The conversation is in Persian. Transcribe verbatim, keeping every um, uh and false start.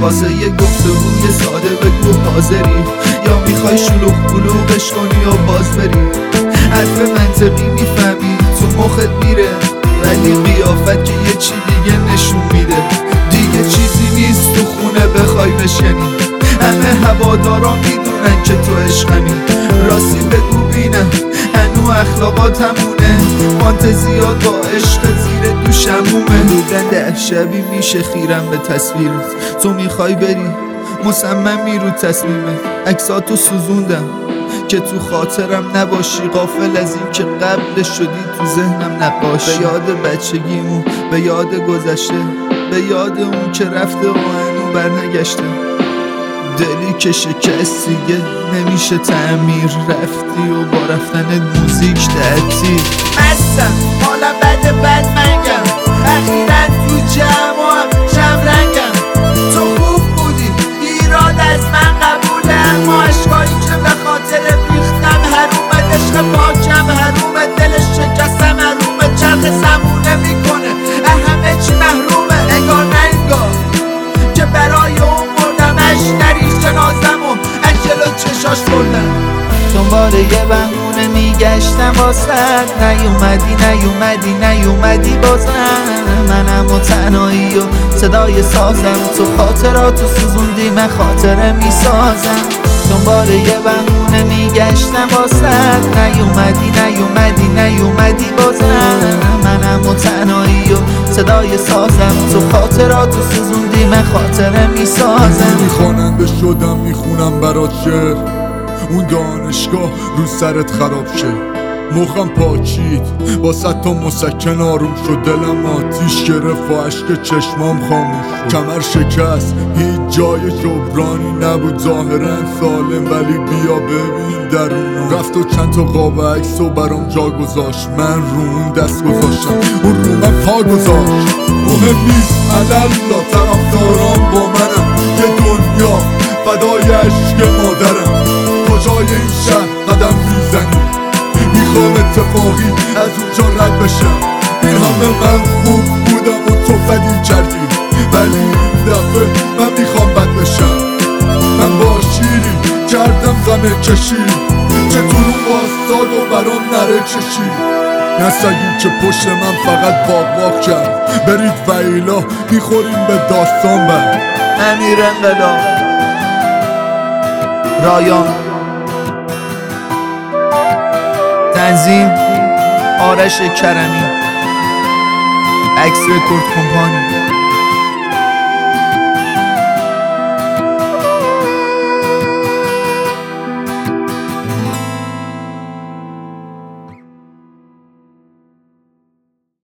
واسه یه گفتگوی ساده بگو حاضری، یا میخوای شلوغ بلوغش کنی یا باز بری. حرف منطقی میفهمی تو مخت میره، ولی قیافت که یه چی دیگه نشون میده. دیگه چیزی نیست تو خونه بخوای بشکنی، همه هوادارا میدونن که تو عشقمی. راستی بگو بینم هنو اخلاقات همونه، فانتزیات با عشق زیر دوشمومه. بودن ده شبی میشه خیرم به تصویرت، تو میخوای بری مصممی رو تصمیمت. عکساتو سوزوندم که تو خاطرم نباشی، غافل از این که قبل شدی تو ذهنم نقاشی. به یاد بچگیمون، به یاد گذشته، به یاد اون که رفته و هنو برنگشته. دلی که شکست دیگه نمیشه تعمیر، رفتی و با رفتن موزیک تعطیل. مستم حالا بد بد منگم، اخیراً تو جمعم شم رنگم. تو خوب بودی ایراد از من قبوله، اما عشقایی که به خاطر بیختم حرومه. عشق پاکم حرومه، دلش شکستم حرومه. چرخ زمونه میکنه همه چی محرومه. انگار نه انگار که برای اون مردمش نریش جنازم و انجلو چشاش بردم. دنبال یه بهونه میگشتم واسد، نیومدی نیومدی نیومدی بازم. منم و تنهایی و صدای سازم، تو خاطراتو سوزوندی من خاطره میسازم. دنبال یه بهونه میگشتم واسد، نیومدی نیومدی نیومدی بازم. منم و تنهایی و صدای سازم، تو خاطراتو سوزوندی من خاطره میسازم. میخواننده شدم میخونم برات شعر، اون دانشگاه رو سرت خراب شه. مخم پاچید واسه تا مسکن آروم شد، دلم آتیش گرفت و عشق چشمام خاموش شد. کمر شکست هیچ جای جبرانی نبود، ظاهرا سالم ولی بیا ببین درونو. رفت و چند تا قاب عکس و برام جا گذاشت، من رو اون دست گذاشتم اون رو من پا گذاشت. مهم نیست علالا طرفدارام با منم، یه دنیا فدای عشق مادرم. کجای این شهر قدم میزنی میخوام اتفاقی از اونجا رد بشم. این همه من خوب بودم و تو بدی کردی، ولی این دفعه من میخوام بد بشم. من با شیری کردم غم کشی، که تو رو باستاد و برام نره کشی. نسگی که پشت من فقط باق باق کرد، برید ویلا میخوریم به داستان بر. امیر انقلاب، رایان، تنظیم آرش کرمی، عکس رکورد کمپانی.